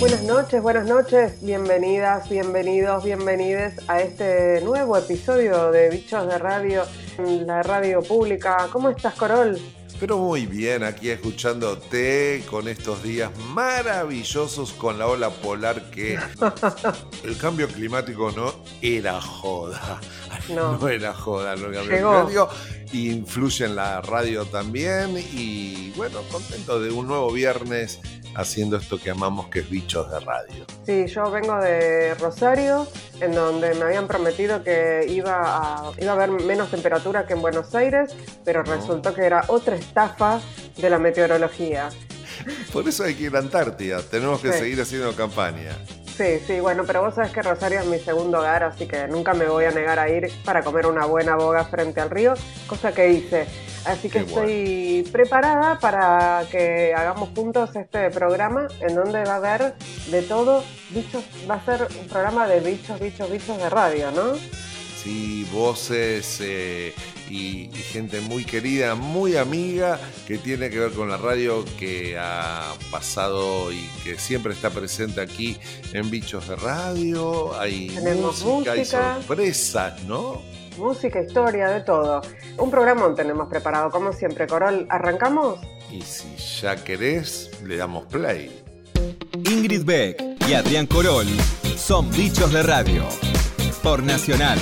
Buenas noches, bienvenidas, bienvenidos, bienvenides a este nuevo episodio de Bichos de Radio, en la radio pública. ¿Cómo estás, Corol? Pero muy bien, aquí escuchándote con estos días maravillosos con la ola polar que el cambio climático no era joda. No era joda, el cambio climático influye en la radio también y bueno, contento de un nuevo viernes haciendo esto que amamos, que es Bichos de Radio. Sí, yo vengo de Rosario, en donde me habían prometido que iba a haber menos temperatura que en Buenos Aires, pero resultó que era otra estafa de la meteorología. Por eso hay que ir a Antártida, tenemos que seguir haciendo campaña. Sí, bueno, pero vos sabés que Rosario es mi segundo hogar, así que nunca me voy a negar a ir para comer una buena boga frente al río, cosa que hice. Así que estoy preparada para que hagamos juntos este programa en donde va a haber de todo, bichos, va a ser un programa de bichos de radio, ¿no? Sí, voces y gente muy querida, muy amiga, que tiene que ver con la radio, que ha pasado y que siempre está presente aquí en Bichos de Radio. Tenemos música, hay sorpresas, ¿no? Música, historia, de todo. Un programón tenemos preparado, como siempre. Corol, ¿arrancamos? Y si ya querés, le damos play. Ingrid Beck y Adrián Corol son Bichos de Radio por Nacional.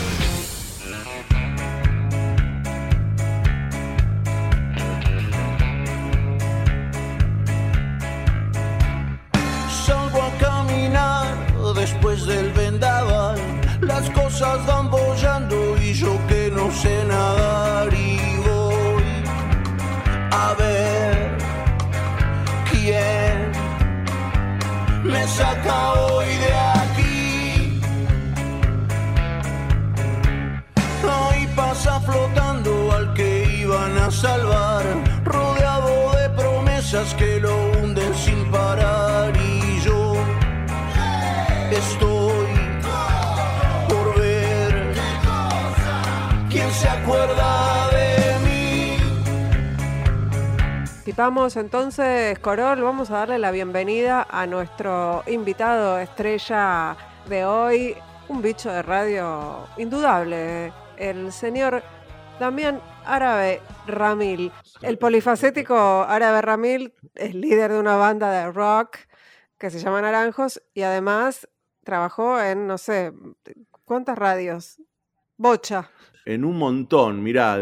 Salgo a caminar después del vendaval. Las cosas van bollando y yo que no sé nadar y voy a ver quién me saca hoy de aquí. Ahí pasa flotando al que iban a salvar, rodeado de promesas que lo hunden sin parar y yo estoy se acuerda de mí. Y vamos entonces, Corol, vamos a darle la bienvenida a nuestro invitado estrella de hoy, un bicho de radio indudable, el señor Damián Árabe Ramil. El polifacético Árabe Ramil es líder de una banda de rock que se llama Naranjos y además trabajó en, no sé, ¿cuántas radios? Bocha. En un montón, mirá,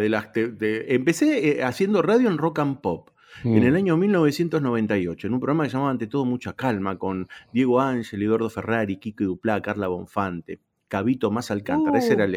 empecé haciendo radio en Rock and Pop en el año 1998, en un programa que se llamaba Ante Todo Mucha Calma, con Diego Ángel, Eduardo Ferrari, Kiko Duplá, Carla Bonfante, Cabito Más Alcántara. Ese era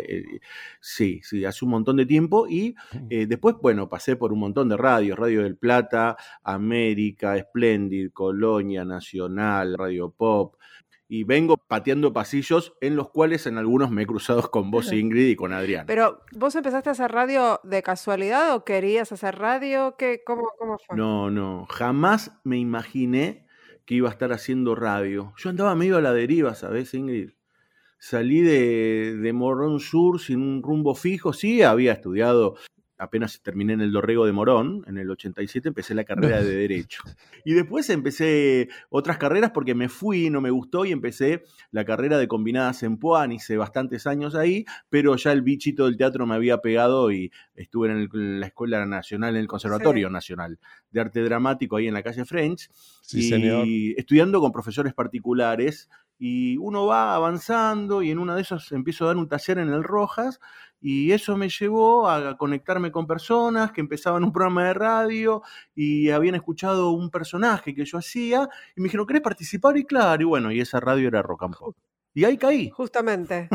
sí, hace un montón de tiempo. Y después, bueno, pasé por un montón de radios, Radio del Plata, América, Splendid, Colonia, Nacional, Radio Pop. Y vengo pateando pasillos en los cuales en algunos me he cruzado con vos, Ingrid, y con Adrián. Pero, ¿vos empezaste a hacer radio de casualidad o querías hacer radio? ¿Cómo fue? No, jamás me imaginé que iba a estar haciendo radio. Yo andaba medio a la deriva, ¿sabés, Ingrid? Salí de Morón Sur sin un rumbo fijo. Sí, había estudiado. Apenas terminé en el Dorrego de Morón, en el 87, empecé la carrera de Derecho. Y después empecé otras carreras porque me fui, no me gustó, y empecé la carrera de Combinadas en Puan, hice bastantes años ahí, pero ya el bichito del teatro me había pegado y estuve en la Escuela Nacional, en el Conservatorio Nacional de Arte Dramático, ahí en la calle French, señor. Estudiando con profesores particulares, y uno va avanzando, y en una de esas empiezo a dar un taller en el Rojas, y eso me llevó a conectarme con personas que empezaban un programa de radio y habían escuchado un personaje que yo hacía y me dijeron, ¿querés participar? Y claro, y bueno, y esa radio era Rock and Pop. Y ahí caí. Justamente.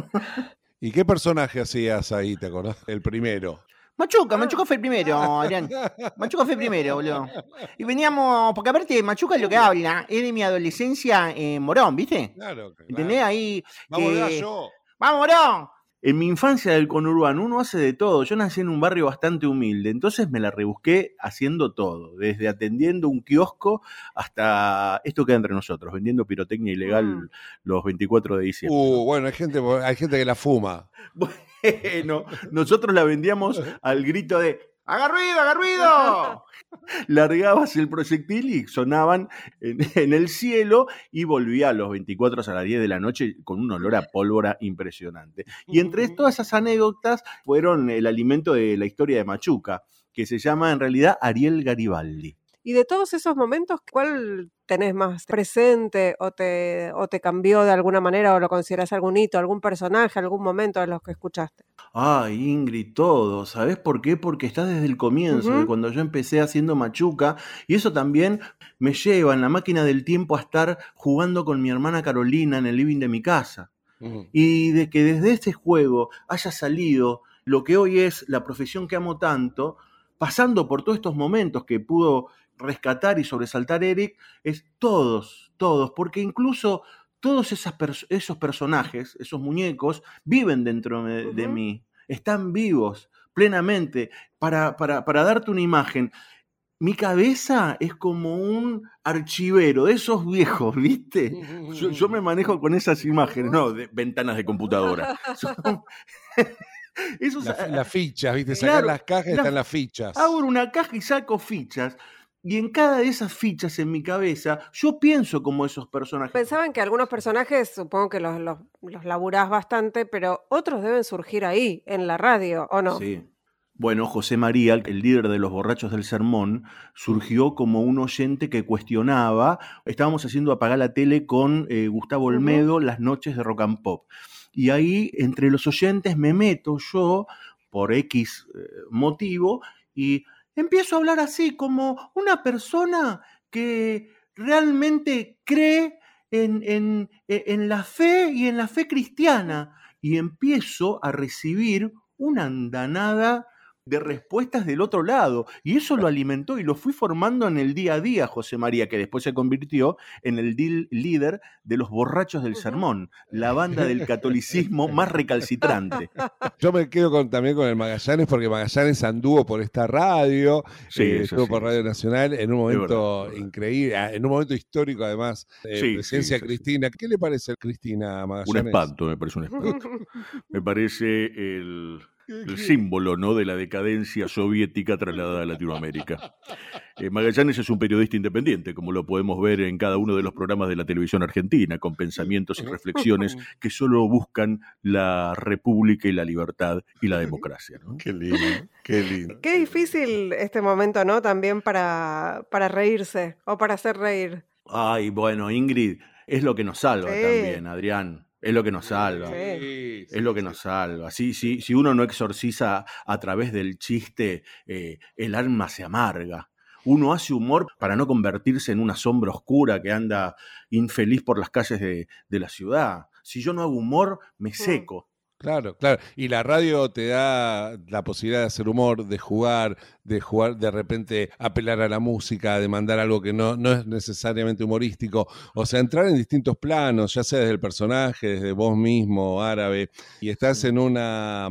¿Y qué personaje hacías ahí, te acordás? El primero. Machuca fue el primero, Adrián. Machuca fue el primero, boludo. Y veníamos, porque aparte Machuca es lo que habla, es de mi adolescencia en Morón, ¿viste? Claro. ¿Entendés? Ahí. Vamos, Gallo. ¡Vamos, Morón! En mi infancia del conurbano uno hace de todo. Yo nací en un barrio bastante humilde, entonces me la rebusqué haciendo todo, desde atendiendo un kiosco hasta esto queda entre nosotros, vendiendo pirotecnia ilegal los 24 de diciembre. Bueno, hay gente que la fuma. Bueno, nosotros la vendíamos al grito de ¡Haga ruido, haga ruido! Largabas el proyectil y sonaban en el cielo y volvía a los 24 a las 10 de la noche con un olor a pólvora impresionante. Y entre todas esas anécdotas fueron el alimento de la historia de Machuca, que se llama en realidad Ariel Garibaldi. Y de todos esos momentos, ¿cuál tenés más presente o te cambió de alguna manera o lo considerás algún hito, algún personaje, algún momento de los que escuchaste? Ay, Ingrid, todo. ¿Sabés por qué? Porque está desde el comienzo, de cuando yo empecé haciendo Machuca, y eso también me lleva en la máquina del tiempo a estar jugando con mi hermana Carolina en el living de mi casa. Y de que desde este juego haya salido lo que hoy es la profesión que amo tanto, pasando por todos estos momentos que pudo rescatar y sobresaltar Eric, es todos, porque incluso todos esos personajes, esos muñecos, viven dentro de mí, están vivos plenamente. Para darte una imagen, mi cabeza es como un archivero de esos viejos, ¿viste? Yo me manejo con esas imágenes, no de ventanas de computadora. Las fichas, ¿viste? Sacar las cajas y están las fichas. Abro una caja y saco fichas. Y en cada de esas fichas en mi cabeza, yo pienso como esos personajes. Pensaban que algunos personajes, supongo que los laburás bastante, pero otros deben surgir ahí, en la radio, ¿o no? Sí. Bueno, José María, el líder de los borrachos del sermón, surgió como un oyente que cuestionaba. Estábamos haciendo Apagar la Tele con Gustavo Olmedo, las noches de Rock and Pop. Y ahí, entre los oyentes, me meto yo, por X motivo, y empiezo a hablar así, como una persona que realmente cree en la fe y en la fe cristiana. Y empiezo a recibir una andanada de respuestas del otro lado. Y eso lo alimentó y lo fui formando en el día a día, José María, que después se convirtió en el líder de los borrachos del sermón, la banda del catolicismo más recalcitrante. Yo me quedo también con el Magallanes, porque Magallanes anduvo por esta radio, estuvo por Radio Nacional en un momento increíble, en un momento histórico además, presencia de Cristina. ¿Qué le parece a Cristina Magallanes? Un espanto, me parece un espanto. Me parece el símbolo, ¿no?, de la decadencia soviética trasladada a Latinoamérica. Magallanes es un periodista independiente, como lo podemos ver en cada uno de los programas de la televisión argentina, con pensamientos y reflexiones que solo buscan la república y la libertad y la democracia, ¿no? Qué lindo, qué lindo. Qué difícil este momento, ¿no?, también para reírse o para hacer reír. Ay, bueno, Ingrid, es lo que nos salva también, Adrián. Es lo que nos salva. Sí. Es lo que nos salva. Si uno no exorciza a través del chiste, el alma se amarga. Uno hace humor para no convertirse en una sombra oscura que anda infeliz por las calles de la ciudad. Si yo no hago humor, me seco. Claro. Y la radio te da la posibilidad de hacer humor, de jugar de repente apelar a la música, de mandar algo que no es necesariamente humorístico. O sea, entrar en distintos planos, ya sea desde el personaje, desde vos mismo, Árabe. Y estás en una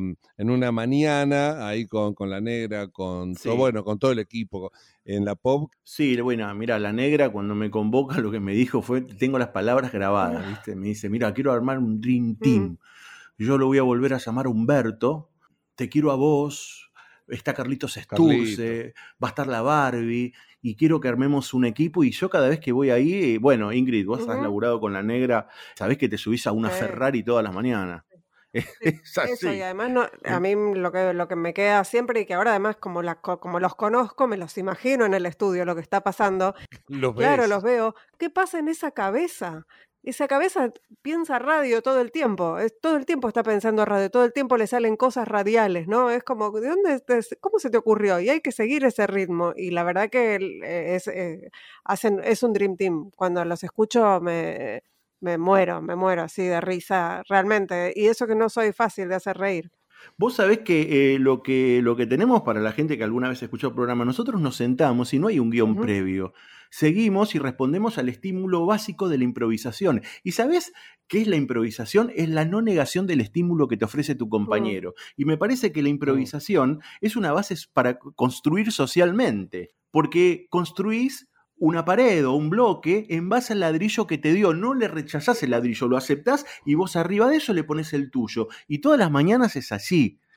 mañana ahí con la Negra, con todo el equipo en la Pop. Sí, bueno, mira, la Negra cuando me convoca lo que me dijo fue, tengo las palabras grabadas, ¿viste? Me dice, mira, quiero armar un Dream Team. Yo lo voy a volver a llamar Humberto, te quiero a vos, está Carlitos Esturce, va a estar la Barbie, y quiero que armemos un equipo. Y yo cada vez que voy ahí, bueno, Ingrid, vos has laburado con la Negra, sabés que te subís a una Ferrari todas las mañanas. Es así. Eso, y además a mí lo que me queda siempre, y que ahora además como los conozco, me los imagino en el estudio lo que está pasando. Claro, los veo. ¿Qué pasa en esa cabeza? Esa cabeza piensa radio todo el tiempo, todo el tiempo está pensando radio, todo el tiempo le salen cosas radiales, ¿no? Es como, ¿cómo se te ocurrió? Y hay que seguir ese ritmo. Y la verdad que es un Dream Team. Cuando los escucho me muero así de risa, realmente. Y eso que no soy fácil de hacer reír. Vos sabés que lo que tenemos para la gente que alguna vez escuchó el programa, nosotros nos sentamos y no hay un guión previo. Seguimos y respondemos al estímulo básico de la improvisación. ¿Y sabés qué es la improvisación? Es la no negación del estímulo que te ofrece tu compañero. Y me parece que la improvisación es una base para construir socialmente, porque construís una pared o un bloque en base al ladrillo que te dio. No le rechazás el ladrillo, lo aceptás y vos arriba de eso le pones el tuyo. Y todas las mañanas es así.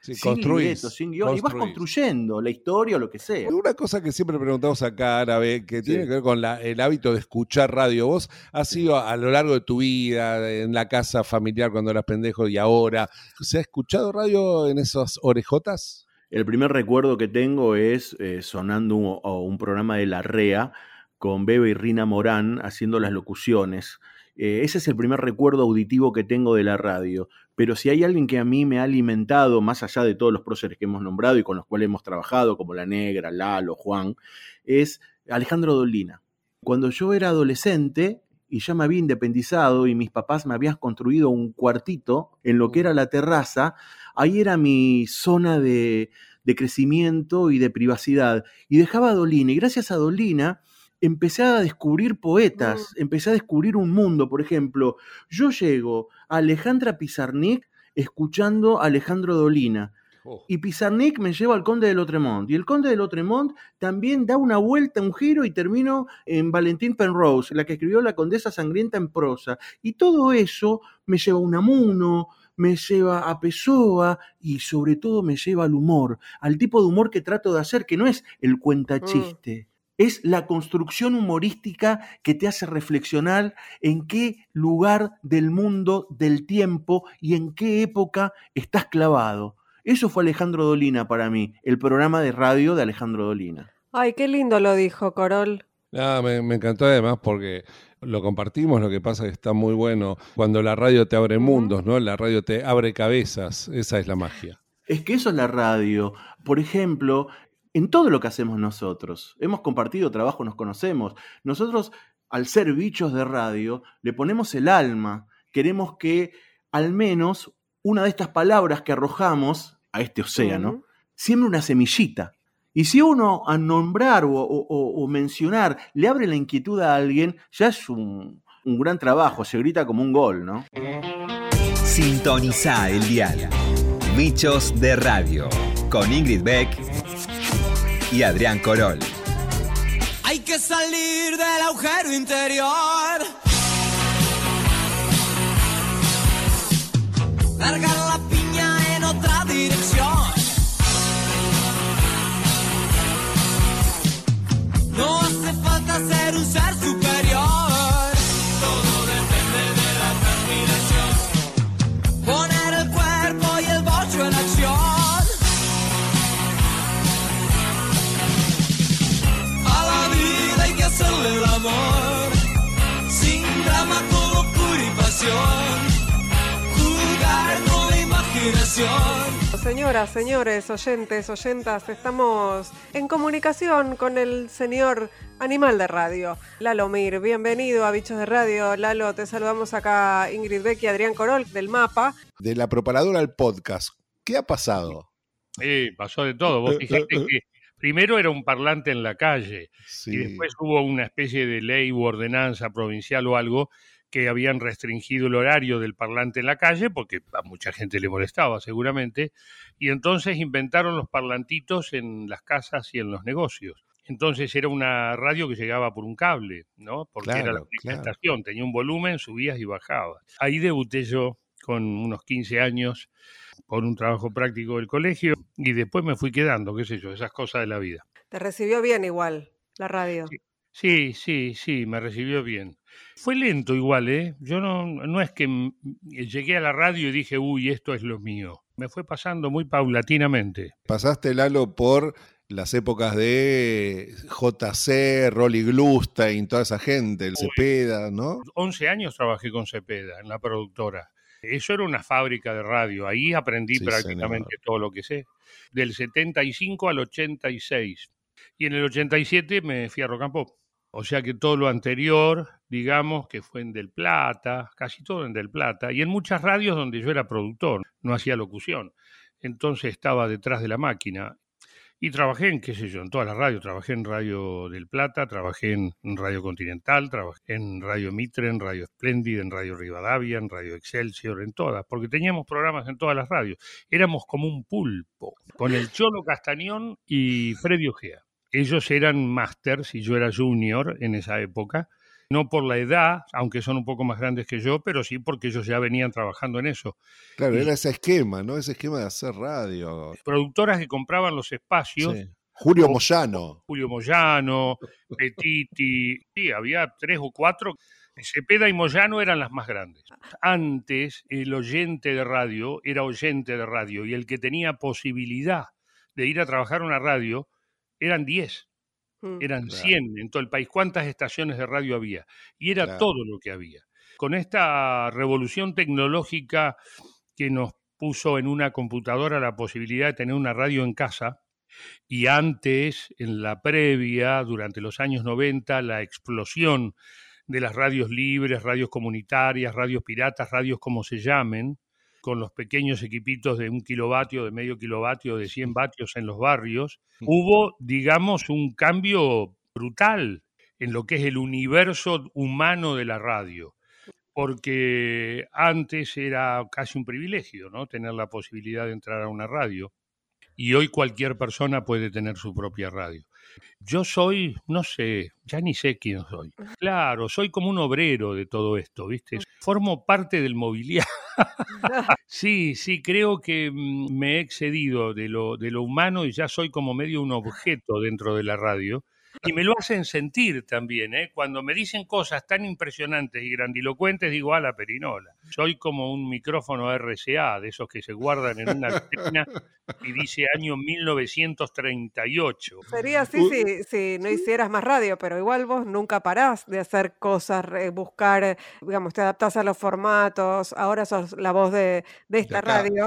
Sí, sin libreto, sin guión, y vas construyendo la historia o lo que sea. Una cosa que siempre preguntamos acá, Árabe, que tiene que ver con el hábito de escuchar radio. Vos has ido a lo largo de tu vida, en la casa familiar cuando eras pendejo y ahora, ¿se ha escuchado radio en esas orejotas? El primer recuerdo que tengo es sonando un programa de La Rea con Bebe y Rina Morán haciendo las locuciones. Ese es el primer recuerdo auditivo que tengo de la radio. Pero si hay alguien que a mí me ha alimentado, más allá de todos los próceres que hemos nombrado y con los cuales hemos trabajado, como La Negra, Lalo, Juan, es Alejandro Dolina. Cuando yo era adolescente y ya me había independizado y mis papás me habían construido un cuartito en lo que era la terraza, ahí era mi zona de crecimiento y de privacidad. Y dejaba a Dolina, y gracias a Dolina empecé a descubrir poetas, empecé a descubrir un mundo. Por ejemplo, yo llego a Alejandra Pizarnik escuchando a Alejandro Dolina. Y Pizarnik me lleva al Conde de Lautréamont. Y el Conde de Lautréamont también da una vuelta, un giro, y termino en Valentín Penrose, la que escribió La Condesa Sangrienta en prosa. Y todo eso me lleva a Unamuno, me lleva a Pessoa y sobre todo me lleva al humor, al tipo de humor que trato de hacer, que no es el cuentachiste. Es la construcción humorística que te hace reflexionar en qué lugar del mundo, del tiempo y en qué época estás clavado. Eso fue Alejandro Dolina para mí, el programa de radio de Alejandro Dolina. Ay, qué lindo lo dijo, Corol. Me encantó además porque lo compartimos, lo que pasa es que está muy bueno cuando la radio te abre mundos, ¿no? La radio te abre cabezas, esa es la magia. Es que eso es la radio. Por ejemplo, en todo lo que hacemos nosotros, hemos compartido trabajo, nos conocemos. Nosotros, al ser bichos de radio, le ponemos el alma. Queremos que al menos una de estas palabras que arrojamos a este océano siembre una semillita. Y si uno a nombrar o mencionar le abre la inquietud a alguien, ya es un gran trabajo, se grita como un gol, ¿no? Sintoniza el dial. Bichos de Radio, con Ingrid Beck y Adrián Corol. Hay que salir del agujero interior, largar la piña en otra dirección. No hace falta ser un ser superior, todo depende de la transpiración. Poner el cuerpo y el bocho en acción. A la vida hay que hacerle el amor, sin drama, con locura y pasión. Jugar con la imaginación. Señoras, señores, oyentes, oyentas, estamos en comunicación con el señor animal de radio, Lalo Mir. Bienvenido a Bichos de Radio. Lalo, te saludamos acá Ingrid Beck y Adrián Corol del MAPA. De la propaladora al podcast, ¿qué ha pasado? Pasó de todo. Vos fijate que primero era un parlante en la calle y después hubo una especie de ley u ordenanza provincial o algo que habían restringido el horario del parlante en la calle, porque a mucha gente le molestaba seguramente, y entonces inventaron los parlantitos en las casas y en los negocios. Entonces era una radio que llegaba por un cable, ¿no? Porque era la única estación, tenía un volumen, subías y bajabas. Ahí debuté yo con unos 15 años por un trabajo práctico del colegio y después me fui quedando, qué sé yo, esas cosas de la vida. ¿Te recibió bien igual la radio? Sí, me recibió bien. Fue lento igual, ¿eh? Yo no es que llegué a la radio y dije, uy, esto es lo mío. Me fue pasando muy paulatinamente. Pasaste, Lalo, por las épocas de JC, Rolly Glustein, toda esa gente, el Cepeda, ¿no? 11 años trabajé con Cepeda en la productora. Eso era una fábrica de radio. Ahí aprendí prácticamente todo lo que sé. Del 75 al 86. Y en el 87 me fui a Rock and Pop. O sea que todo lo anterior, digamos, que fue en Del Plata, casi todo en Del Plata, y en muchas radios donde yo era productor, no hacía locución. Entonces estaba detrás de la máquina. Y trabajé en, qué sé yo, en todas las radios. Trabajé en Radio Del Plata, trabajé en Radio Continental, trabajé en Radio Mitre, en Radio Splendid, en Radio Rivadavia, en Radio Excelsior, en todas, porque teníamos programas en todas las radios. Éramos como un pulpo, con el Cholo Castañón y Freddy Ojea. Ellos eran masters y yo era junior en esa época no por la edad, aunque son un poco más grandes que yo, pero sí porque ellos ya venían trabajando en eso. Claro, era ese esquema, ¿no? Ese esquema de hacer radio. Productoras que compraban los espacios. Sí. Julio Moyano. Julio Moyano, Petiti, sí, había 3 o 4. Cepeda y Moyano eran las más grandes. Antes, el oyente de radio era oyente de radio y el que tenía posibilidad de ir a trabajar a una radio eran 10, eran 100 en todo el país. ¿Cuántas estaciones de radio había? Y era todo lo que había. Con esta revolución tecnológica que nos puso en una computadora la posibilidad de tener una radio en casa, y antes, en la previa, durante los años 90, la explosión de las radios libres, radios comunitarias, radios piratas, radios como se llamen, con los pequeños equipitos de 1 kilovatio, de medio kilovatio, de 100 vatios en los barrios, hubo, digamos, un cambio brutal en lo que es el universo humano de la radio, porque antes era casi un privilegio, ¿no?, tener la posibilidad de entrar a una radio. Y hoy cualquier persona puede tener su propia radio. Yo soy, no sé, ya ni sé quién soy. Claro, soy como un obrero de todo esto, ¿viste? Formo parte del mobiliario. Sí, creo que me he excedido de lo humano y ya soy como medio un objeto dentro de la radio. Y me lo hacen sentir también, ¿eh? Cuando me dicen cosas tan impresionantes y grandilocuentes, digo, a la perinola. Soy como un micrófono RCA, de esos que se guardan en una vitrina y dice año 1938. Sería así si no hicieras más radio, pero igual vos nunca parás de hacer cosas, buscar, digamos, te adaptás a los formatos, ahora sos la voz de esta radio.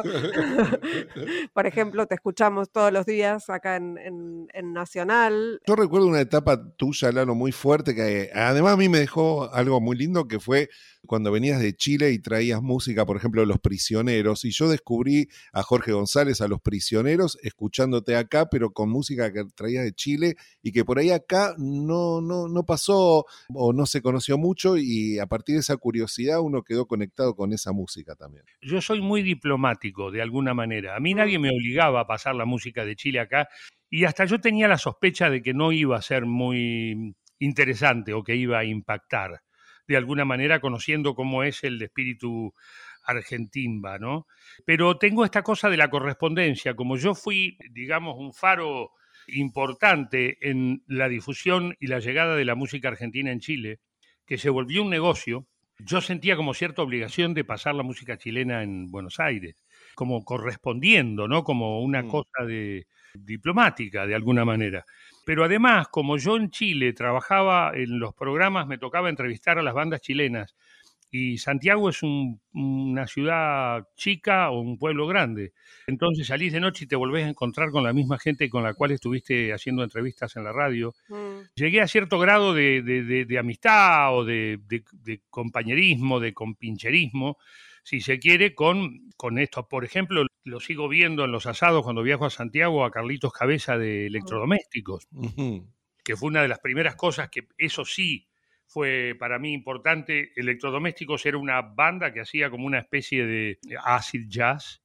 Por ejemplo, te escuchamos todos los días acá en Nacional. Yo recuerdo una etapa tuya, Lalo, muy fuerte, que además a mí me dejó algo muy lindo, que fue cuando venías de Chile y traías música, por ejemplo, Los Prisioneros, y yo descubrí a Jorge González, a Los Prisioneros, escuchándote acá, pero con música que traías de Chile, y que por ahí acá no pasó o no se conoció mucho, y a partir de esa curiosidad uno quedó conectado con esa música también. Yo soy muy diplomático, de alguna manera. A mí nadie me obligaba a pasar la música de Chile acá, y hasta yo tenía la sospecha de que no iba a ser muy interesante o que iba a impactar de alguna manera, conociendo cómo es el espíritu argentimba, ¿no? Pero tengo esta cosa de la correspondencia. Como yo fui, digamos, un faro importante en la difusión y la llegada de la música argentina en Chile, que se volvió un negocio, yo sentía como cierta obligación de pasar la música chilena en Buenos Aires, como correspondiendo, ¿no? Como una cosa de diplomática, de alguna manera. Pero además, como yo en Chile trabajaba en los programas, me tocaba entrevistar a las bandas chilenas, y Santiago es una ciudad chica o un pueblo grande. Entonces salís de noche y te volvés a encontrar con la misma gente con la cual estuviste haciendo entrevistas en la radio. Llegué a cierto grado de amistad o de compañerismo, de compincherismo, si se quiere, con esto. Por ejemplo, lo sigo viendo en los asados cuando viajo a Santiago a Carlitos Cabeza de Electrodomésticos, que fue una de las primeras cosas que, eso sí, fue para mí importante. Electrodomésticos era una banda que hacía como una especie de acid jazz,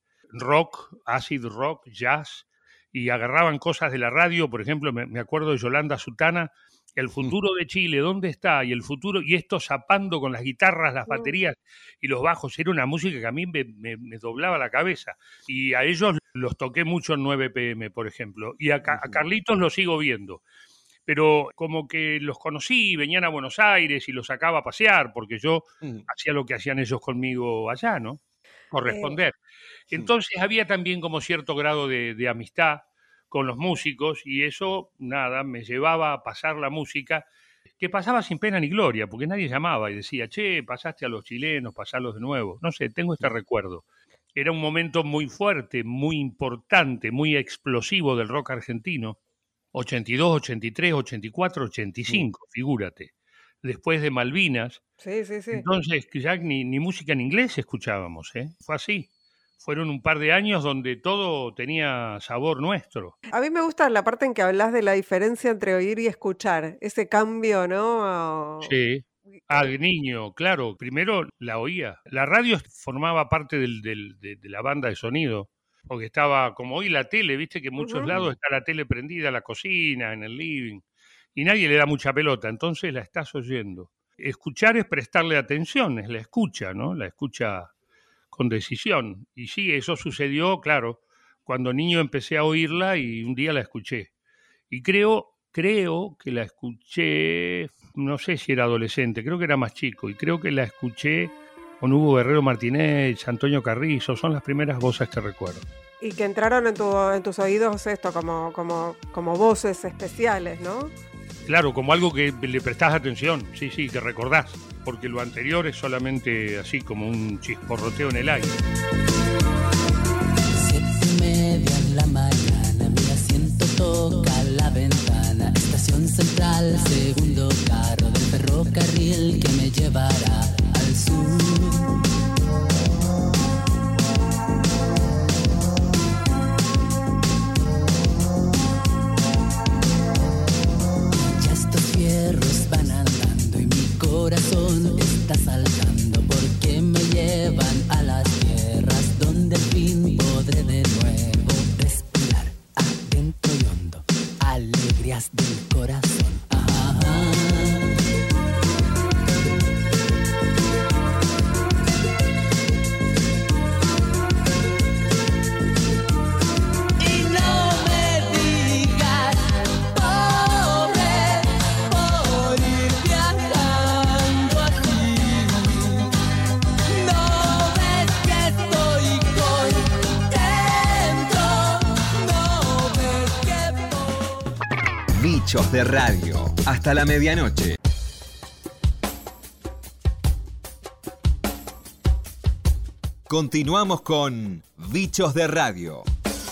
acid rock, jazz, y agarraban cosas de la radio. Por ejemplo, me acuerdo de Yolanda Sutana, El futuro de Chile, ¿dónde está? Y el futuro, y esto zapando con las guitarras, las baterías y los bajos. Era una música que a mí me doblaba la cabeza. Y a ellos los toqué mucho en 9 PM, por ejemplo. Y a Carlitos lo sigo viendo. Pero como que los conocí, venían a Buenos Aires y los sacaba a pasear, porque yo hacía lo que hacían ellos conmigo allá, ¿no? Corresponder. Entonces había también como cierto grado de amistad con los músicos, y eso, nada, me llevaba a pasar la música, que pasaba sin pena ni gloria, porque nadie llamaba y decía, che, pasaste a los chilenos, pasalos de nuevo. No sé, tengo este recuerdo. Era un momento muy fuerte, muy importante, muy explosivo del rock argentino. 82, 83, 84, 85, figúrate. Después de Malvinas. Sí. Entonces, ya ni música en inglés escuchábamos, ¿eh? Fue así. Fueron un par de años donde todo tenía sabor nuestro. A mí me gusta la parte en que hablas de la diferencia entre oír y escuchar, ese cambio, ¿no? Sí. Al niño, claro. Primero la oía. La radio formaba parte de la banda de sonido, porque estaba, como hoy la tele, viste que en muchos lados está la tele prendida, en la cocina, en el living, y nadie le da mucha pelota, entonces la estás oyendo. Escuchar es prestarle atención, es la escucha, ¿no? La escucha con decisión. Y sí, eso sucedió, claro, cuando niño empecé a oírla y un día la escuché. Y creo que la escuché, no sé si era adolescente, creo que era más chico, y creo que la escuché con Hugo Guerrero Martínez, Antonio Carrizo, son las primeras voces que recuerdo. Y que entraron en tus oídos esto como voces especiales, ¿no? Claro, como algo que le prestás atención, sí, que recordás, porque lo anterior es solamente así como un chisporroteo en el aire. 7:30 en la mañana, mi asiento toca la ventana. Estación Central, segundo carro del ferrocarril que me llevará al sur. Fierros van andando y mi corazón está saltando porque me llevan a las tierras donde al fin podré de nuevo respirar adentro y hondo alegrías del corazón. Bichos de Radio, hasta la medianoche. Continuamos con Bichos de Radio.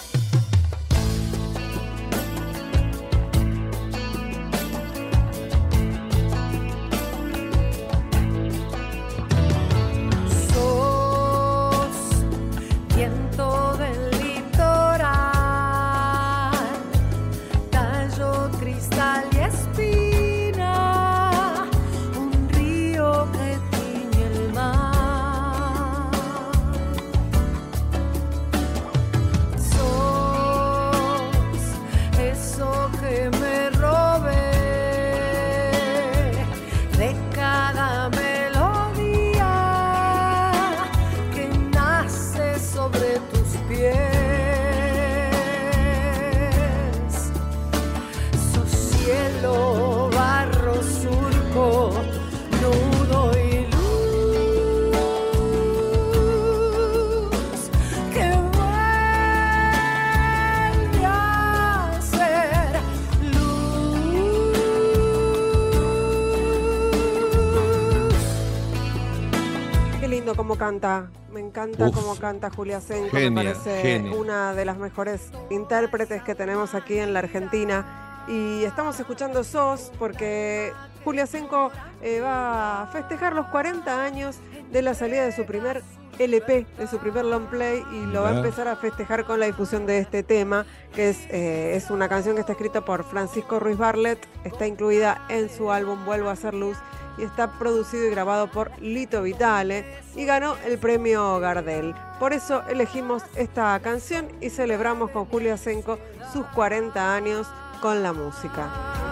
Cómo canta, me encanta cómo canta Julia Senko, me parece una de las mejores intérpretes que tenemos aquí en la Argentina. Y estamos escuchando SOS porque Julia Senko va a festejar los 40 años de la salida de su primer LP, de su primer long play, y lo va a empezar a festejar con la difusión de este tema, que es una canción que está escrita por Francisco Ruiz Barlet, está incluida en su álbum Vuelvo a Hacer Luz, y está producido y grabado por Lito Vitale y ganó el premio Gardel. Por eso elegimos esta canción y celebramos con Julia Senko sus 40 años con la música.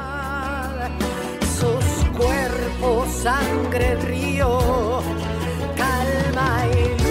Sus cuerpos, sangre, río, calma y luz.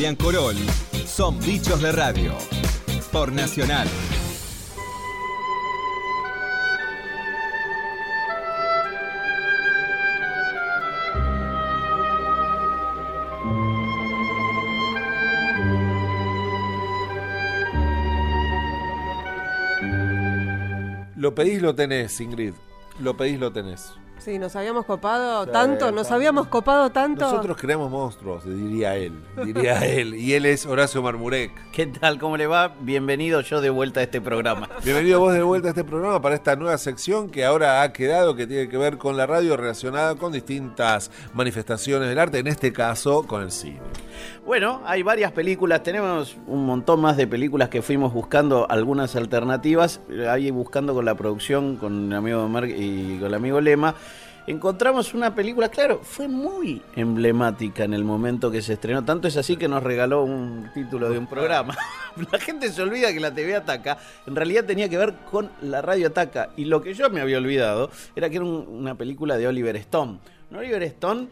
Adrián Corol son Bichos de Radio por Nacional. Lo pedís, lo tenés, Ingrid. Lo pedís, lo tenés. Sí, nos habíamos copado tanto. Nosotros creamos monstruos, diría él. Y él es Horacio Marmurek. ¿Qué tal? ¿Cómo le va? Bienvenido yo de vuelta a este programa. Bienvenido vos de vuelta a este programa para esta nueva sección que ahora ha quedado, que tiene que ver con la radio relacionada con distintas manifestaciones del arte, en este caso con el cine. Bueno, hay varias películas, tenemos un montón más de películas que fuimos buscando algunas alternativas, ahí buscando con la producción, con el amigo Marc y con el amigo Lema. Encontramos una película, claro, fue muy emblemática en el momento que se estrenó, tanto es así que nos regaló un título de un programa. La gente se olvida que la TV Ataca en realidad tenía que ver con la radio Ataca, y lo que yo me había olvidado era que era una película de Oliver Stone. Un Oliver Stone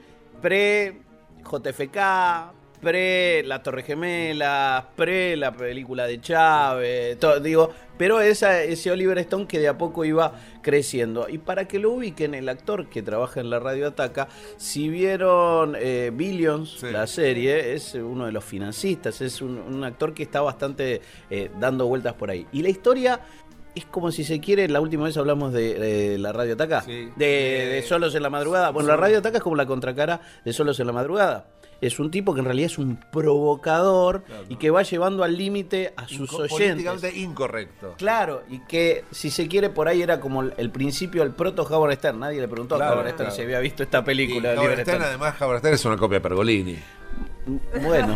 pre-JFK, pre La Torre Gemela, pre la película de Chávez, pero ese Oliver Stone que de a poco iba creciendo. Y para que lo ubiquen, el actor que trabaja en la radio Ataca, si vieron Billions, sí, la serie, es uno de los financistas, es un actor que está bastante dando vueltas por ahí. Y la historia es como, si se quiere, la última vez hablamos de la radio Ataca, sí, de Solos en la Madrugada. Bueno, sí, la radio Ataca es como la contracara de Solos en la Madrugada. Es un tipo que en realidad es un provocador, claro, y que va llevando al límite a sus oyentes. Políticamente incorrecto. Claro, y que, si se quiere, por ahí era como el principio del proto Howard Stern. Nadie le preguntó a Howard Stern si había visto esta película. Y Howard Stern, además, Howard Stern es una copia de Pergolini. Bueno.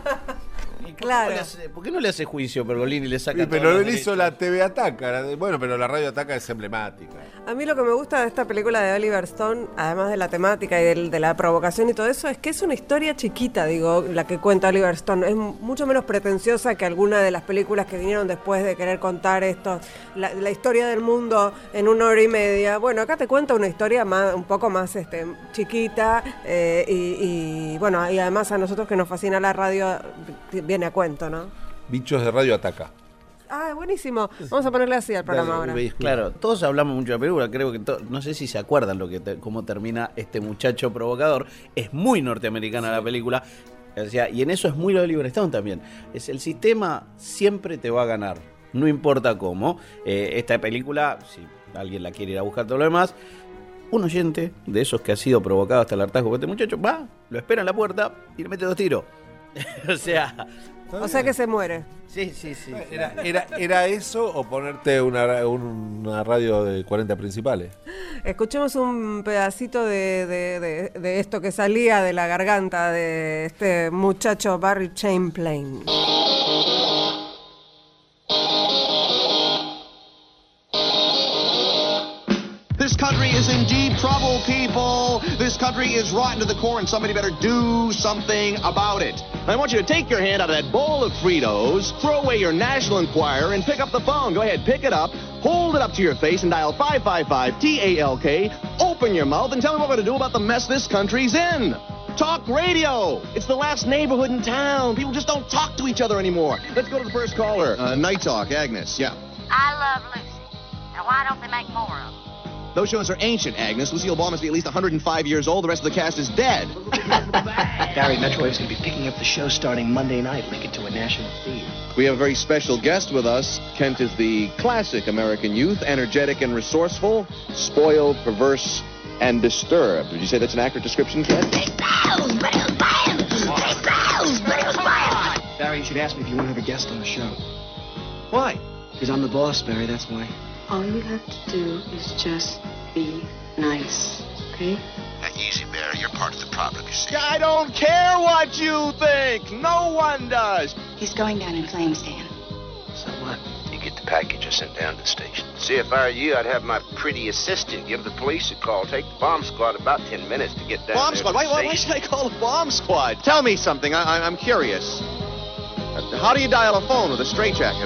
Claro. ¿Por qué no le hace juicio Pergolini y le saca? Sí, pero él hizo la TV Ataca. Bueno, pero la radio Ataca es emblemática. A mí lo que me gusta de esta película de Oliver Stone, además de la temática y de la provocación y todo eso, es que es una historia chiquita, la que cuenta Oliver Stone. Es mucho menos pretenciosa que alguna de las películas que vinieron después de querer contar la historia del mundo en 1 hora y media. Bueno, acá te cuenta una historia un poco más chiquita, y bueno, y además a nosotros que nos fascina la radio, viene a cuento, ¿no? Bichos de Radio Ataca. Ah, buenísimo. Vamos a ponerle así al programa ahora. Claro, todos hablamos mucho de la película, creo que no sé si se acuerdan cómo termina este muchacho provocador. Es muy norteamericana la película, o sea, y en eso es muy lo de Oliver Stone también. Es el sistema siempre te va a ganar, no importa cómo. Esta película, si alguien la quiere ir a buscar todo lo demás, un oyente de esos que ha sido provocado hasta el hartazgo por este muchacho, va, lo espera en la puerta y le mete 2 tiros. O sea que se muere. Sí. ¿Era eso o ponerte una radio de 40 principales? Escuchemos un pedacito de esto que salía de la garganta de este muchacho Barry Champlain. This country is in deep trouble, people. This country is rotten to the core, and somebody better do something about it. I want you to take your hand out of that bowl of Fritos, throw away your National Enquirer, and pick up the phone. Go ahead, pick it up, hold it up to your face, and dial 555-TALK. Open your mouth and tell me what we're going to do about the mess this country's in. Talk radio. It's the last neighborhood in town. People just don't talk to each other anymore. Let's go to the first caller. Night Talk, Agnes. Yeah. I love Lucy. Now, why don't they make more of them? Those shows are ancient, Agnes. Lucille Ball must be at least 105 years old. The rest of the cast is dead. Barry, Metrowave's going to be picking up the show starting Monday night. Link it to a national feed. We have a very special guest with us. Kent is the classic American youth, energetic and resourceful, spoiled, perverse, and disturbed. Would you say that's an accurate description, Kent? Barry, you should ask me if you want to have a guest on the show. Why? Because I'm the boss, Barry, that's why. All you have to do is just be nice, okay? Now, easy, Barry. You're part of the problem, you see. I don't care what you think. No one does. He's going down in flames, Dan. So what? You get the package and send down to the station. See, if I were you, I'd have my pretty assistant give the police a call. Take the bomb squad about 10 minutes to get down bomb there. Squad? Why should I call the bomb squad? Tell me something. I'm curious. How do you dial a phone with a straitjacket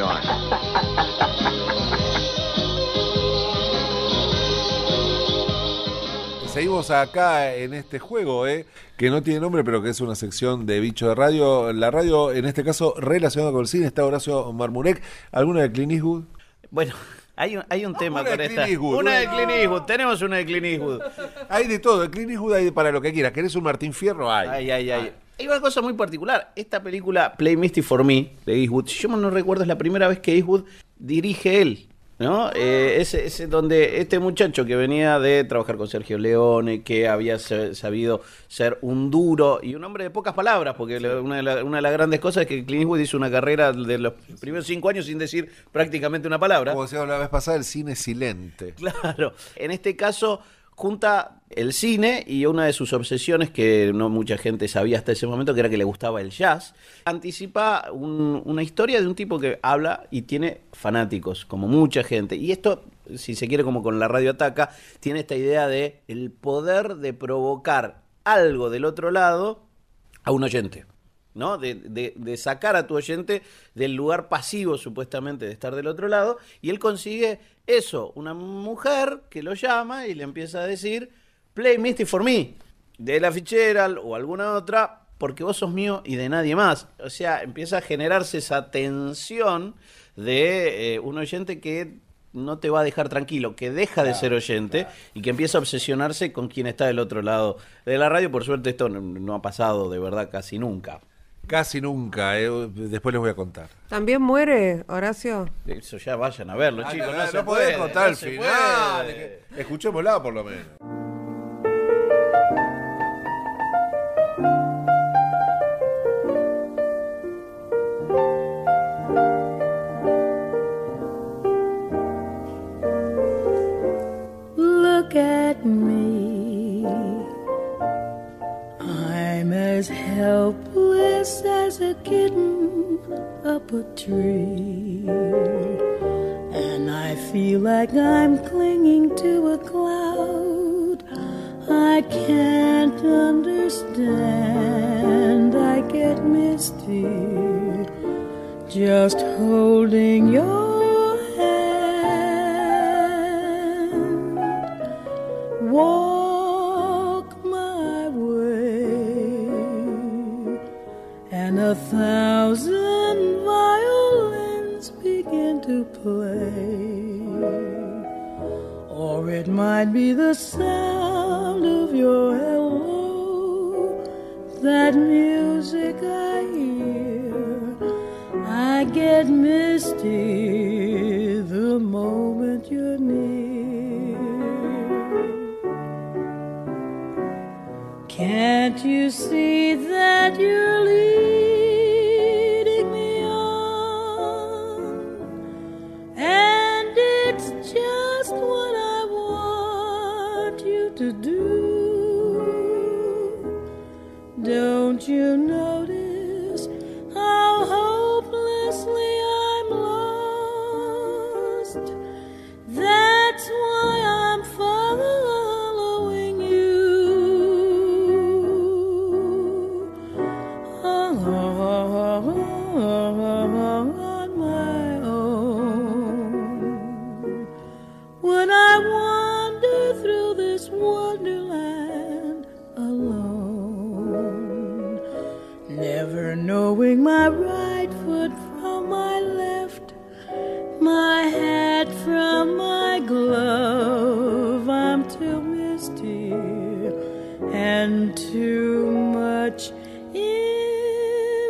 on? seguimos acá en este juego, que no tiene nombre, pero que es una sección de Bicho de Radio. La radio, en este caso, relacionada con el cine. Está Horacio Marmurek. ¿Alguna de Clint Eastwood? Bueno, hay un tema Una con de esta. Clint Eastwood, Una de Clint Eastwood. Tenemos una de Clint Eastwood. Hay de todo. De Clint Eastwood hay para lo que quieras. ¿Querés un Martín Fierro? Hay. Hay una cosa muy particular. Esta película, Play Misty for Me, de Eastwood, si yo no recuerdo, es la primera vez que Eastwood dirige él, ¿no? Es donde este muchacho que venía de trabajar con Sergio Leone, que había sabido ser un duro y un hombre de pocas palabras, porque una de las grandes cosas es que Clint Eastwood hizo una carrera de los primeros 5 años sin decir prácticamente una palabra. Como decíamos la vez pasada, el cine silente. Claro. En este caso junta el cine y una de sus obsesiones, que no mucha gente sabía hasta ese momento, que era que le gustaba el jazz. Anticipa una historia de un tipo que habla y tiene fanáticos, como mucha gente. Y esto, si se quiere, como con la Radio Ataca, tiene esta idea de el poder de provocar algo del otro lado a un oyente, ¿no? De sacar a tu oyente del lugar pasivo, supuestamente, de estar del otro lado, y él consigue eso, una mujer que lo llama y le empieza a decir, Play Misty for Me, de Ella Fitzgerald o alguna otra, porque vos sos mío y de nadie más. O sea, empieza a generarse esa tensión de un oyente que no te va a dejar tranquilo, que deja de ser oyente y que empieza a obsesionarse con quien está del otro lado de la radio. Por suerte esto no ha pasado de verdad casi nunca. Casi nunca, después les voy a contar. ¿También muere, Horacio? Eso ya vayan a verlo, chicos. No podés contar el final. Escuchémosla por lo menos. Look at me, I'm as helpless as a kitten up a tree, and I feel like I'm clinging to a cloud. I can't understand, I get misty just holding your hand. Walk my way, and 1,000 violins begin to play, or it might be the sound of your hello, that music I hear. I get misty the moment you're near. Can't you see that you're leading me on? And it's just what I want you to do. Don't you notice how hopelessly I'm lost? That's why I'm following you on my own. When I wander through this wonderland alone, never knowing my right foot from my left, my hat from my glove, I'm too misty and too much in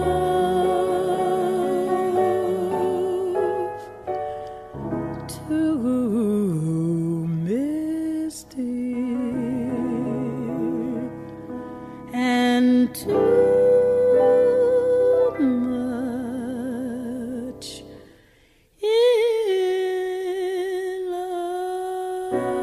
love, too misty and too much in love.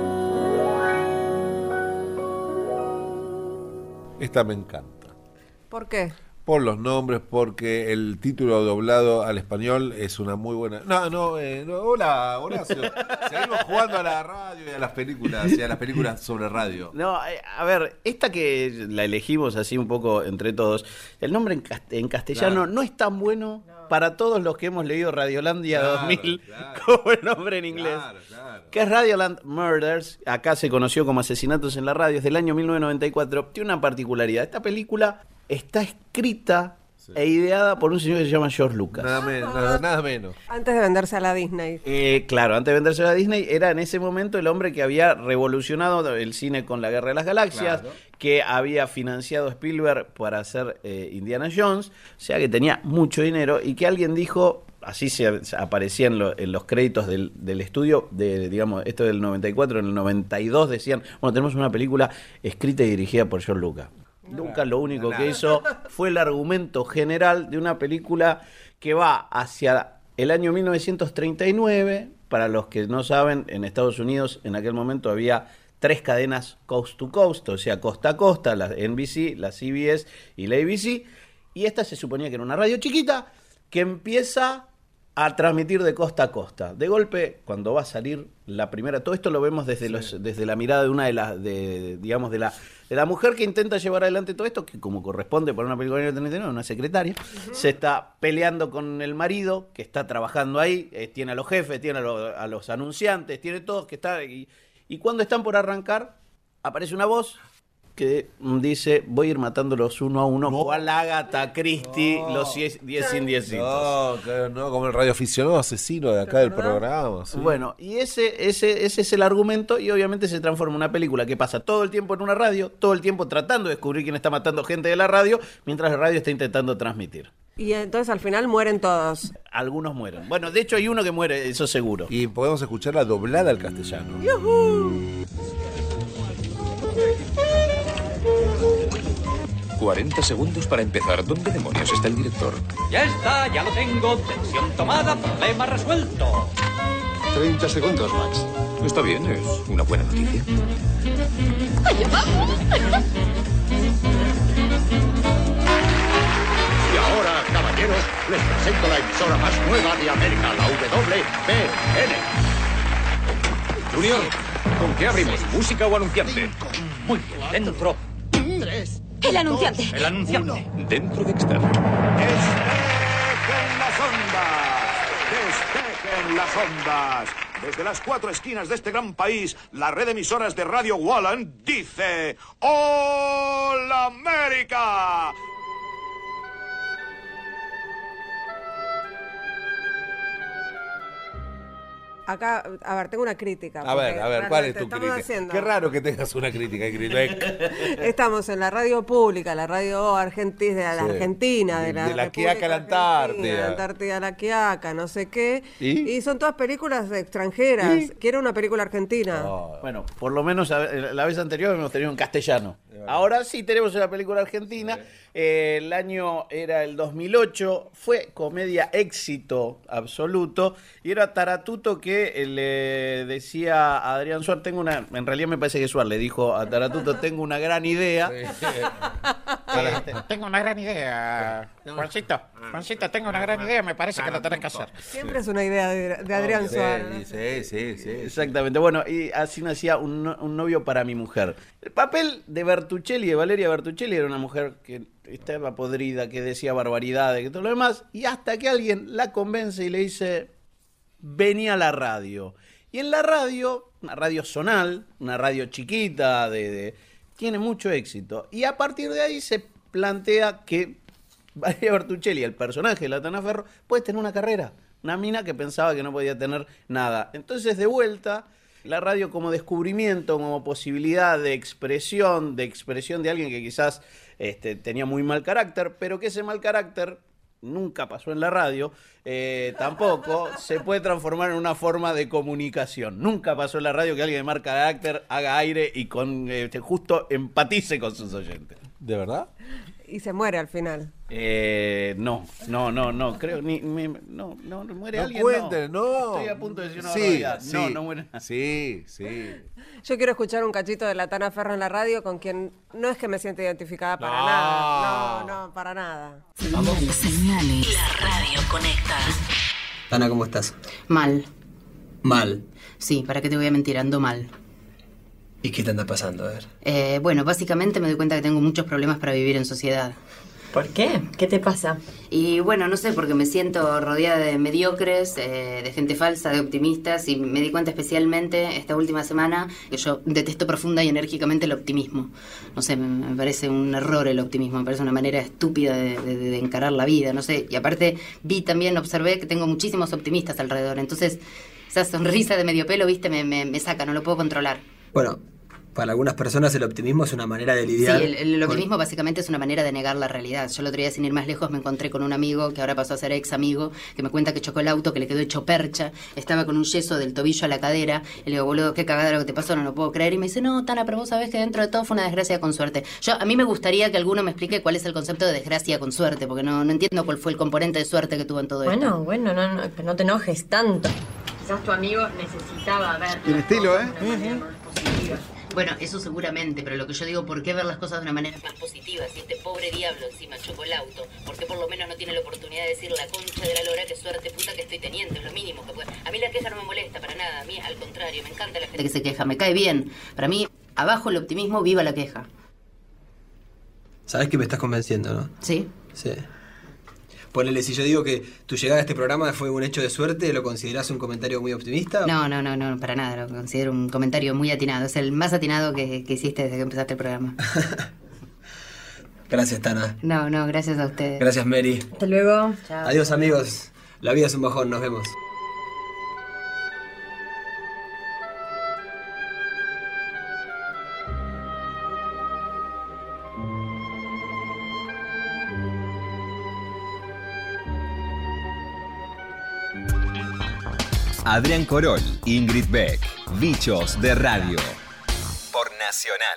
Esta me encanta. ¿Por qué? por los nombres, porque el título doblado al español es una muy buena... No, hola, Horacio. Seguimos jugando a la radio y a las películas sobre radio. No, a ver, esta que la elegimos así un poco entre todos, el nombre en castellano no es tan bueno para todos los que hemos leído Radiolandia 2000 como el nombre en inglés. Que es Radioland Murders, acá se conoció como Asesinatos en la Radio, es del año 1994, tiene una particularidad. Esta película está escrita e ideada por un señor que se llama George Lucas. Nada menos. Antes de venderse a la Disney. Claro, antes de venderse a la Disney, era en ese momento el hombre que había revolucionado el cine con la Guerra de las Galaxias, que había financiado Spielberg para hacer Indiana Jones, o sea que tenía mucho dinero, y que alguien dijo, así se aparecía en los créditos del estudio, digamos, esto del 94, en el 92 decían, bueno, tenemos una película escrita y dirigida por George Lucas. Lucas lo único que hizo fue el argumento general de una película que va hacia el año 1939. Para los que no saben, en Estados Unidos en aquel momento había 3 cadenas coast to coast, o sea, costa a costa, la NBC, la CBS y la ABC, y esta se suponía que era una radio chiquita que empieza a transmitir de costa a costa. De golpe, cuando va a salir la primera, todo esto lo vemos desde la mirada de una de las, digamos, de la mujer que intenta llevar adelante todo esto, que como corresponde para una película de 1939, una secretaria, se está peleando con el marido, que está trabajando ahí, tiene a los jefes, tiene a los anunciantes, tiene todos que está, y cuando están por arrancar, aparece una voz que dice, voy a ir matándolos uno a uno, cual Agatha Christie, los 10 indiecitos. No, como el radioaficionado asesino de acá del programa. ¿Sí? Bueno, y ese es el argumento, y obviamente se transforma en una película que pasa todo el tiempo en una radio, todo el tiempo tratando de descubrir quién está matando gente de la radio, mientras la radio está intentando transmitir. Y entonces al final mueren todos. Algunos mueren. Bueno, de hecho hay uno que muere, eso seguro. Y podemos escucharla doblada al castellano. ¡Yujú! 40 segundos para empezar. ¿Dónde demonios está el director? Ya está, ya lo tengo. Tensión tomada, problema resuelto. 30 segundos, Max. Está bien, es una buena noticia. Y ahora, caballeros, les presento la emisora más nueva de América, la WBN. Junior, ¿con qué abrimos? ¿Música o anunciante? Muy bien, dentro. 3. El anunciante. El anunciante. Dentro de Dexter. ¡Despejen las ondas! ¡Despejen las ondas! Desde las 4 esquinas de este gran país, la red de emisoras de Radio Wallen dice ¡Hola América! Acá, a ver, tengo una crítica. A ver, ¿cuál es tu crítica? Haciendo... Qué raro que tengas una crítica, Ingrid Beck. Estamos en la radio pública, la radio argentina, de la Argentina, de la Quiaca a la Antártida. La Antártida a la Quiaca, no sé qué. Y son todas películas extranjeras. Quiero una película argentina. Bueno, por lo menos la vez anterior hemos tenido en castellano. Ahora sí tenemos una película argentina. El año era el 2008. Fue comedia éxito absoluto. Y era Taratuto que le decía a Adrián Suárez, en realidad me parece que Suárez le dijo a Taratuto, tengo una gran idea. Tengo una gran idea, Juancito, tengo una gran idea, me parece que lo tenés que hacer. Siempre es una idea de Adrián Suárez. Sí. Exactamente, bueno, y así nacía un novio para mi mujer. El papel de Bertuccelli, de Valeria Bertuccelli, era una mujer que estaba podrida, que decía barbaridades, que todo lo demás, y hasta que alguien la convence y le dice, vení a la radio. Y en la radio, una radio zonal, una radio chiquita, tiene mucho éxito. Y a partir de ahí se plantea que Valeria Bertuccelli, el personaje de la Tanaferro, puede tener una carrera. Una mina que pensaba que no podía tener nada. Entonces, de vuelta, la radio como descubrimiento, como posibilidad de expresión de alguien que quizás tenía muy mal carácter, pero que ese mal carácter nunca pasó en la radio, tampoco se puede transformar en una forma de comunicación. Nunca pasó en la radio que alguien de mal carácter haga aire y justo empatice con sus oyentes. ¿De verdad? Y se muere al final. No, creo ni no muere No alguien. cuenten, no. Estoy a punto de decir una Sí, barbaridad. sí. No muere nadie. Sí. Yo quiero escuchar un cachito de la Tana Ferro en la radio, con quien no es que me sienta identificada para No. nada. No, para nada. Señales. La radio conecta. Tana, ¿cómo estás? Mal. Mal. Sí, ¿para qué te voy a mentir? Ando mal. ¿Y qué te anda pasando? A ver. Bueno, básicamente me doy cuenta que tengo muchos problemas para vivir en sociedad. ¿Por qué? ¿Qué te pasa? Y bueno, no sé, porque me siento rodeada de mediocres, de gente falsa, de optimistas, y me di cuenta especialmente esta última semana que yo detesto profunda y enérgicamente el optimismo. No sé, me parece un error el optimismo, me parece una manera estúpida de encarar la vida, no sé. Y aparte observé que tengo muchísimos optimistas alrededor, entonces esa sonrisa de medio pelo, viste, me saca, no lo puedo controlar. Bueno, para algunas personas el optimismo es una manera de lidiar. Sí, el optimismo básicamente es una manera de negar la realidad. Yo el otro día, sin ir más lejos, me encontré con un amigo que ahora pasó a ser ex amigo, que me cuenta que chocó el auto, que le quedó hecho percha, estaba con un yeso del tobillo a la cadera. Y le digo, boludo, qué cagada lo que te pasó, no lo puedo creer. Y me dice, no, Tana, pero vos sabés que dentro de todo fue una desgracia con suerte. A mí me gustaría que alguno me explique cuál es el concepto de desgracia con suerte, porque no entiendo cuál fue el componente de suerte que tuvo en todo esto. Bueno, no te enojes tanto. Quizás tu amigo necesitaba ver. Tiene estilo, ¿eh? Bueno, eso seguramente, pero lo que yo digo, ¿por qué ver las cosas de una manera más positiva? Si este pobre diablo encima chocó el auto, ¿por qué por lo menos no tiene la oportunidad de decir la concha de la lora, qué suerte puta que estoy teniendo? Es lo mínimo que puede. A mí la queja no me molesta para nada, a mí al contrario, me encanta la gente que se queja, me cae bien. Para mí, abajo el optimismo, viva la queja. Sabes que me estás convenciendo, ¿no? Sí. Sí. Ponele, si yo digo que tu llegada a este programa fue un hecho de suerte, ¿lo considerás un comentario muy optimista? No, para nada, lo considero un comentario muy atinado. Es el más atinado que hiciste desde que empezaste el programa. Gracias, Tana. No, gracias a ustedes. Gracias, Mary. Hasta luego. Chao. Adiós, amigos. La vida es un bajón, nos vemos. Adrián Corol, Ingrid Beck, Bichos de Radio. Por Nacional.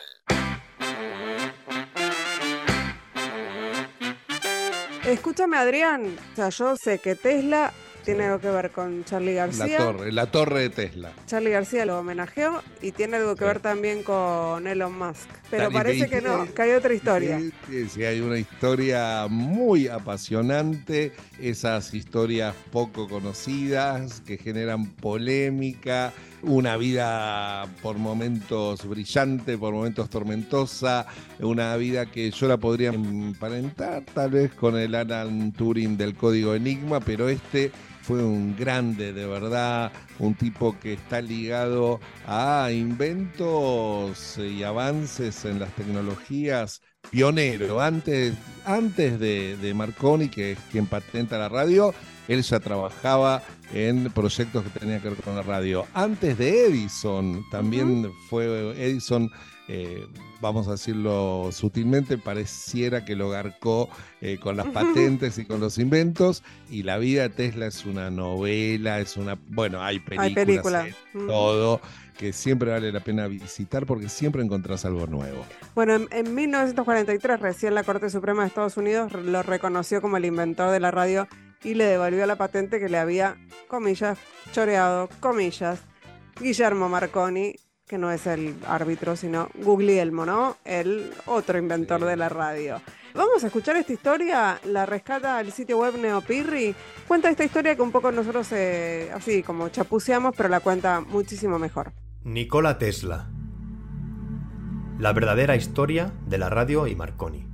Escúchame, Adrián. O sea, yo sé que Tesla tiene algo que ver con Charly García. La torre de Tesla. Charly García lo homenajeó y tiene algo que ver también con Elon Musk. Pero parece que no, que hay otra historia. Sí, hay una historia muy apasionante, esas historias poco conocidas que generan polémica, una vida por momentos brillante, por momentos tormentosa, una vida que yo la podría emparentar tal vez con el Alan Turing del código Enigma, pero fue un grande, de verdad, un tipo que está ligado a inventos y avances en las tecnologías, pionero. Antes de Marconi, que es quien patenta la radio, él ya trabajaba en proyectos que tenían que ver con la radio. Antes de Edison, también fue Edison, vamos a decirlo sutilmente, pareciera que lo garcó con las patentes y con los inventos. Y la vida de Tesla es una novela, hay películas, todo, que siempre vale la pena visitar porque siempre encontrás algo nuevo. Bueno, en 1943, recién la Corte Suprema de Estados Unidos lo reconoció como el inventor de la radio y le devolvió la patente que le había, comillas, choreado, comillas, Guillermo Marconi, que no es el árbitro, sino Guglielmo, ¿no? El otro inventor de la radio. Vamos a escuchar esta historia, la rescata el sitio web Neopirri. Cuenta esta historia que un poco nosotros así como chapuceamos, pero la cuenta muchísimo mejor. Nikola Tesla. La verdadera historia de la radio y Marconi.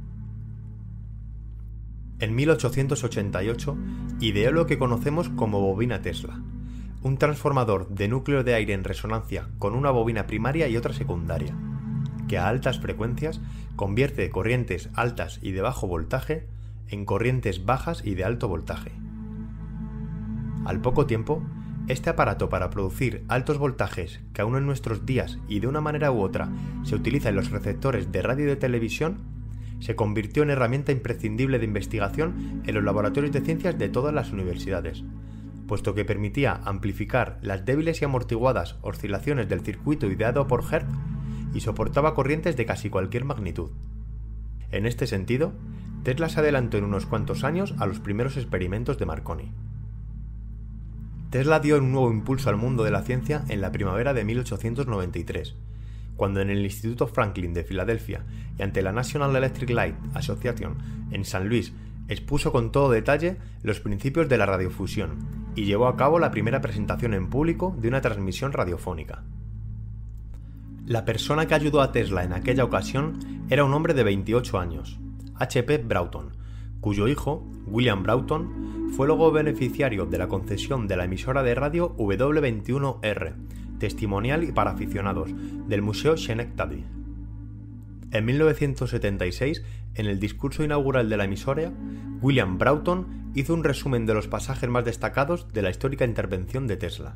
En 1888 ideó lo que conocemos como bobina Tesla, un transformador de núcleo de aire en resonancia con una bobina primaria y otra secundaria, que a altas frecuencias convierte corrientes altas y de bajo voltaje en corrientes bajas y de alto voltaje. Al poco tiempo, este aparato para producir altos voltajes que aún en nuestros días y de una manera u otra se utiliza en los receptores de radio y de televisión, se convirtió en herramienta imprescindible de investigación en los laboratorios de ciencias de todas las universidades, puesto que permitía amplificar las débiles y amortiguadas oscilaciones del circuito ideado por Hertz y soportaba corrientes de casi cualquier magnitud. En este sentido, Tesla se adelantó en unos cuantos años a los primeros experimentos de Marconi. Tesla dio un nuevo impulso al mundo de la ciencia en la primavera de 1893, cuando en el Instituto Franklin de Filadelfia y ante la National Electric Light Association en San Luis expuso con todo detalle los principios de la radiofusión y llevó a cabo la primera presentación en público de una transmisión radiofónica. La persona que ayudó a Tesla en aquella ocasión era un hombre de 28 años, H.P. Broughton, cuyo hijo, William Broughton, fue luego beneficiario de la concesión de la emisora de radio W21R, testimonial y para aficionados, del Museo Schenectady. En 1976, en el discurso inaugural de la emisora, William Broughton hizo un resumen de los pasajes más destacados de la histórica intervención de Tesla.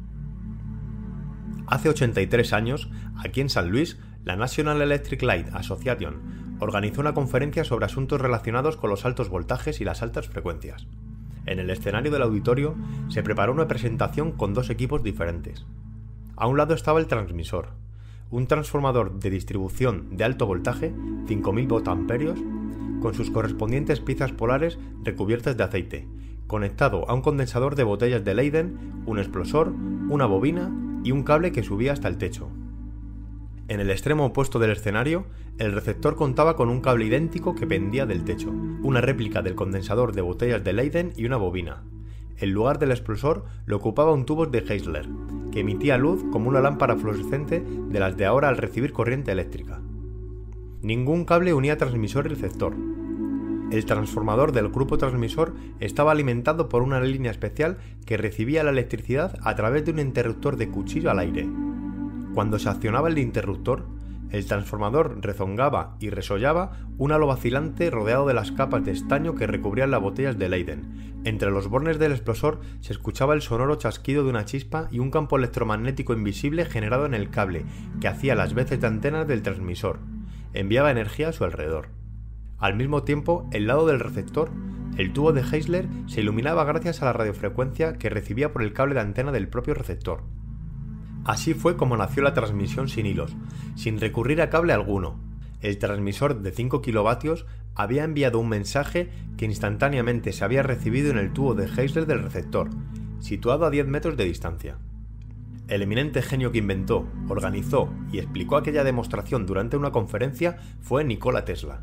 Hace 83 años, aquí en San Luis, la National Electric Light Association organizó una conferencia sobre asuntos relacionados con los altos voltajes y las altas frecuencias. En el escenario del auditorio se preparó una presentación con dos equipos diferentes. A un lado estaba el transmisor, un transformador de distribución de alto voltaje, 5000 voltamperios, con sus correspondientes piezas polares recubiertas de aceite, conectado a un condensador de botellas de Leyden, un explosor, una bobina y un cable que subía hasta el techo. En el extremo opuesto del escenario, el receptor contaba con un cable idéntico que pendía del techo, una réplica del condensador de botellas de Leyden y una bobina. El lugar del explosor lo ocupaba un tubo de Heisler, que emitía luz como una lámpara fluorescente de las de ahora al recibir corriente eléctrica. Ningún cable unía transmisor y receptor. El transformador del grupo transmisor estaba alimentado por una línea especial que recibía la electricidad a través de un interruptor de cuchillo al aire. Cuando se accionaba el interruptor, el transformador rezongaba y resollaba un halo vacilante rodeado de las capas de estaño que recubrían las botellas de Leyden. Entre los bornes del explosor se escuchaba el sonoro chasquido de una chispa y un campo electromagnético invisible generado en el cable, que hacía las veces de antenas del transmisor. Enviaba energía a su alrededor. Al mismo tiempo, el lado del receptor, el tubo de Heisler, se iluminaba gracias a la radiofrecuencia que recibía por el cable de antena del propio receptor. Así fue como nació la transmisión sin hilos, sin recurrir a cable alguno. El transmisor de 5 kilovatios había enviado un mensaje que instantáneamente se había recibido en el tubo de Heisler del receptor, situado a 10 metros de distancia. El eminente genio que inventó, organizó y explicó aquella demostración durante una conferencia fue Nikola Tesla.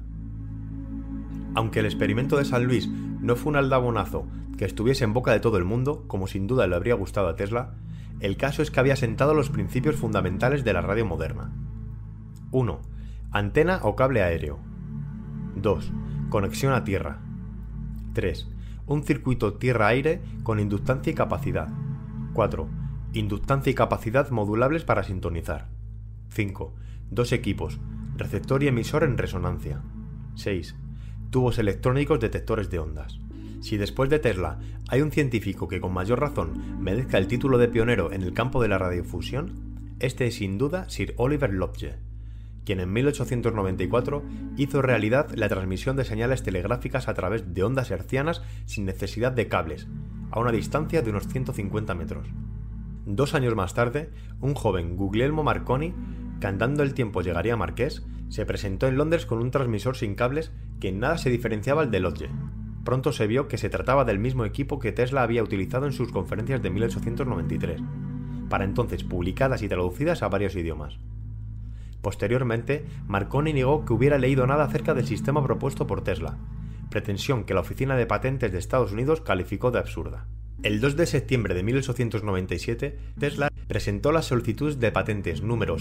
Aunque el experimento de San Luis no fue un aldabonazo que estuviese en boca de todo el mundo, como sin duda le habría gustado a Tesla, el caso es que había sentado los principios fundamentales de la radio moderna. 1. Antena o cable aéreo. 2. Conexión a tierra. 3. Un circuito tierra-aire con inductancia y capacidad. 4. Inductancia y capacidad modulables para sintonizar. 5. Dos equipos, receptor y emisor en resonancia. 6. Tubos electrónicos detectores de ondas. Si después de Tesla hay un científico que con mayor razón merezca el título de pionero en el campo de la radiofusión, este es sin duda Sir Oliver Lodge, quien en 1894 hizo realidad la transmisión de señales telegráficas a través de ondas hertzianas sin necesidad de cables, a una distancia de unos 150 metros. 2 años más tarde, un joven Guglielmo Marconi, que andando el tiempo llegaría a marqués, se presentó en Londres con un transmisor sin cables que en nada se diferenciaba al de Lodge. Pronto se vio que se trataba del mismo equipo que Tesla había utilizado en sus conferencias de 1893, para entonces publicadas y traducidas a varios idiomas. Posteriormente, Marconi negó que hubiera leído nada acerca del sistema propuesto por Tesla, pretensión que la Oficina de Patentes de Estados Unidos calificó de absurda. El 2 de septiembre de 1897, Tesla presentó las solicitudes de patentes número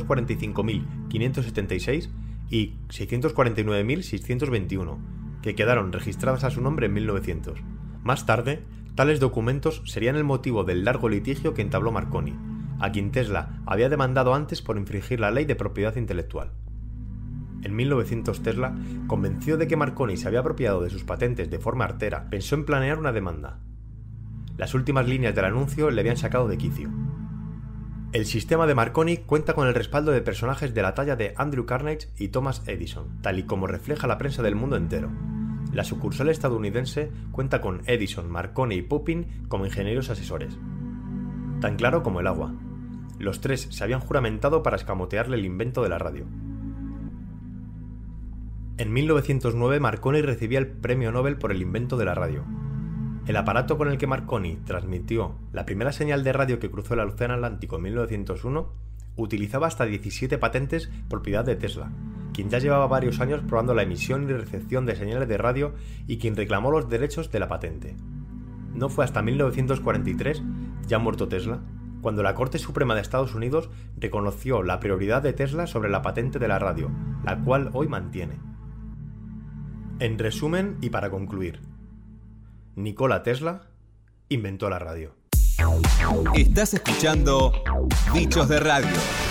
645.576 y 649.621, que quedaron registradas a su nombre en 1900. Más tarde, tales documentos serían el motivo del largo litigio que entabló Marconi, a quien Tesla había demandado antes por infringir la ley de propiedad intelectual. En 1900 Tesla, convencido de que Marconi se había apropiado de sus patentes de forma artera, pensó en planear una demanda. Las últimas líneas del anuncio le habían sacado de quicio. El sistema de Marconi cuenta con el respaldo de personajes de la talla de Andrew Carnegie y Thomas Edison, tal y como refleja la prensa del mundo entero. La sucursal estadounidense cuenta con Edison, Marconi y Pupin como ingenieros asesores. Tan claro como el agua. Los tres se habían juramentado para escamotearle el invento de la radio. En 1909 Marconi recibía el Premio Nobel por el invento de la radio. El aparato con el que Marconi transmitió la primera señal de radio que cruzó el Océano Atlántico en 1901 utilizaba hasta 17 patentes propiedad de Tesla, quien ya llevaba varios años probando la emisión y recepción de señales de radio y quien reclamó los derechos de la patente. No fue hasta 1943, ya muerto Tesla, cuando la Corte Suprema de Estados Unidos reconoció la prioridad de Tesla sobre la patente de la radio, la cual hoy mantiene. En resumen y para concluir, Nikola Tesla inventó la radio. Estás escuchando Bichos de Radio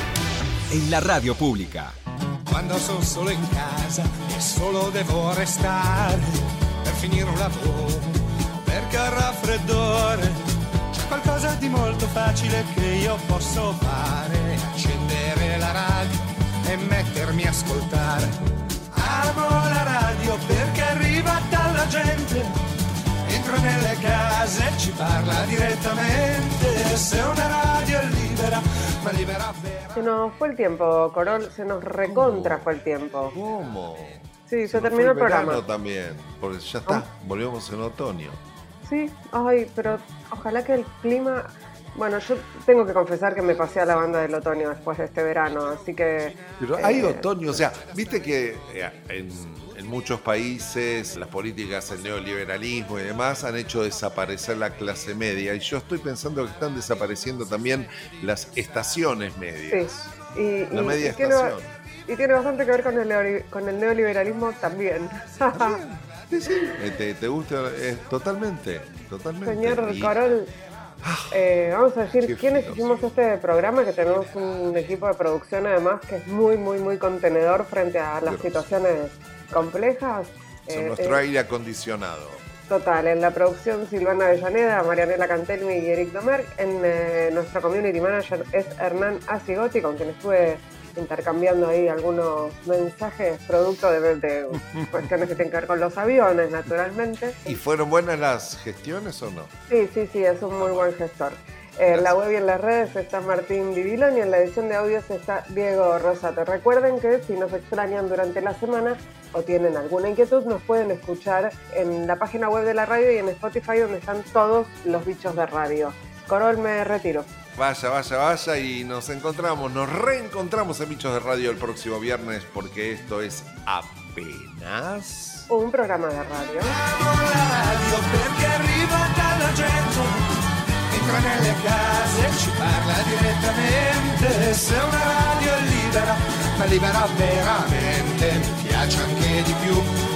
en la radio pubblica. Quando sono solo in casa e solo devo restare per finire un lavoro, perché al raffreddore c'è qualcosa di molto facile che io posso fare: accendere la radio e mettermi a ascoltare. Amo la radio perché arriva dalla gente, entra nelle case e ci parla direttamente. Se una radio è libera, ma libera vera. Se nos fue el tiempo, Corol, se nos recontra fue el tiempo. ¿Cómo? Sí, se terminó el programa. También, porque ya está, volvemos en otoño. Sí, ay, pero ojalá que el clima... Bueno, yo tengo que confesar que me pasé a la banda del otoño después de este verano, así que... Pero hay otoño, o sea, viste que en muchos países las políticas, el neoliberalismo y demás han hecho desaparecer la clase media, y yo estoy pensando que están desapareciendo también las estaciones medias. Sí, la media estación. Y tiene bastante que ver con el neoliberalismo también. Sí. ¿Te gusta? Totalmente. Señor Corol, vamos a decir quiénes hicimos este programa, que tenemos un equipo de producción además que es muy, muy, muy contenedor frente a las situaciones complejas. Nuestro aire acondicionado. Total, en la producción Silvana Avellaneda, Marianela Cantelmi y Eric Domer. En nuestro community manager es Hernán Asigotti, con quien estuve intercambiando ahí algunos mensajes producto de cuestiones que tienen que ver con los aviones, naturalmente. ¿Y fueron buenas las gestiones o no? Sí, es un muy buen gestor. En la web y en las redes está Martín Divilón y en la edición de audios está Diego Rosato. Recuerden que si nos extrañan durante la semana o tienen alguna inquietud, nos pueden escuchar en la página web de la radio y en Spotify, donde están todos los bichos de radio. Corol, me retiro. Vaya y nos reencontramos en Bichos de Radio el próximo viernes, porque esto es apenas un programa de radio. Entra nelle case e ci parla direttamente. Se una radio è libera, ma libera veramente, mi piace anche di più.